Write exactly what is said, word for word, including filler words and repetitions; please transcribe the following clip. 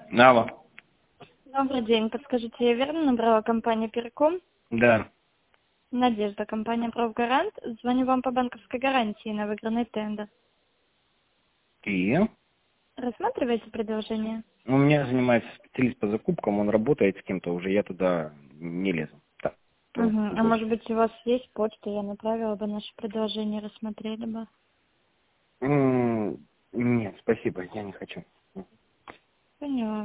Алло. Добрый день. Подскажите, я верно набрала компанию Переком? Да. Надежда, компания Профгарант. Звоню вам по банковской гарантии на выигранный тендер. И? Рассматриваете предложение? У меня занимается специалист по закупкам, он работает с кем-то уже, я туда не лезу. Так, то Угу. А больше. может быть у вас есть почта, я направила бы наше предложение, рассмотрели бы. М, Нет, спасибо, я не хочу. Поняла.